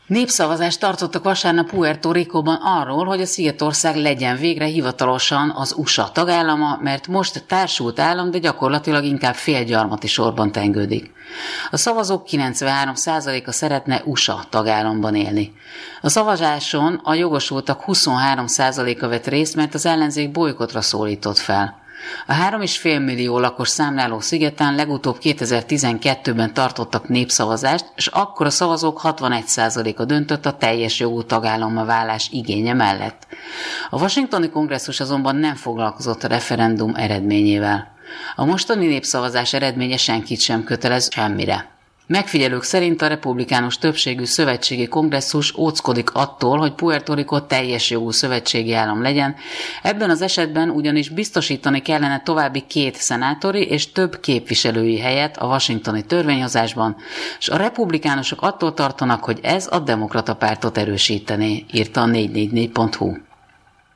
Népszavazást tartottak vasárnap Puerto Ricóban arról, hogy a szigetország legyen végre hivatalosan az USA tagállama, mert most társult állam, de gyakorlatilag inkább félgyarmati sorban tengődik. A szavazók 93%-a szeretne USA tagállamban élni. A szavazáson a jogosultak 23%-a vett részt, mert az ellenzék bolykottra szólított fel. A 3,5 millió lakos számláló szigeten legutóbb 2012-ben tartottak népszavazást, és akkor a szavazók 61%-a döntött a teljes jogú tagállammá válás igénye mellett. A washingtoni kongresszus azonban nem foglalkozott a referendum eredményével. A mostani népszavazás eredménye senkit sem kötelez semmire. Megfigyelők szerint a republikánus többségű szövetségi kongresszus óckodik attól, hogy Puerto Rico teljes jogú szövetségi állam legyen, ebben az esetben ugyanis biztosítani kellene további 2 szenátori és több képviselői helyet a washingtoni törvényhozásban, és a republikánusok attól tartanak, hogy ez a demokrata pártot erősítené, írta a 444.hu.